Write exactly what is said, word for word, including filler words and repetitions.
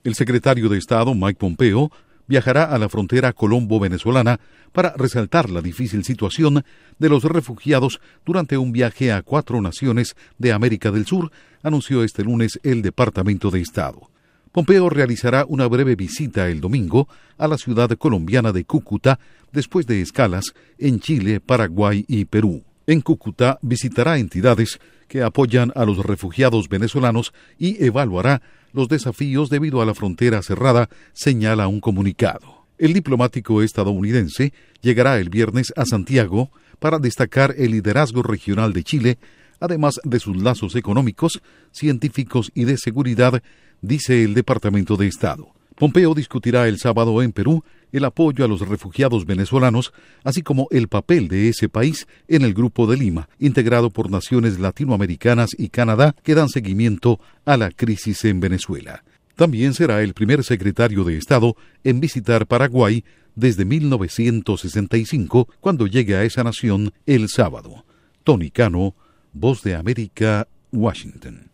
El secretario de Estado, Mike Pompeo, viajará a la frontera colombo-venezolana para resaltar la difícil situación de los refugiados durante un viaje a cuatro naciones de América del Sur, anunció este lunes el Departamento de Estado. Pompeo realizará una breve visita el domingo a la ciudad colombiana de Cúcuta, después de escalas en Chile, Paraguay y Perú. En Cúcuta visitará entidades que apoyan a los refugiados venezolanos y evaluará los desafíos debido a la frontera cerrada, señala un comunicado. El diplomático estadounidense llegará el viernes a Santiago para destacar el liderazgo regional de Chile, además de sus lazos económicos, científicos y de seguridad, dice el Departamento de Estado. Pompeo discutirá el sábado en Perú el apoyo a los refugiados venezolanos, así como el papel de ese país en el Grupo de Lima, integrado por naciones latinoamericanas y Canadá que dan seguimiento a la crisis en Venezuela. También será el primer secretario de Estado en visitar Paraguay desde mil novecientos sesenta y cinco, cuando llegue a esa nación el sábado. Tony Cano, Voz de América, Washington.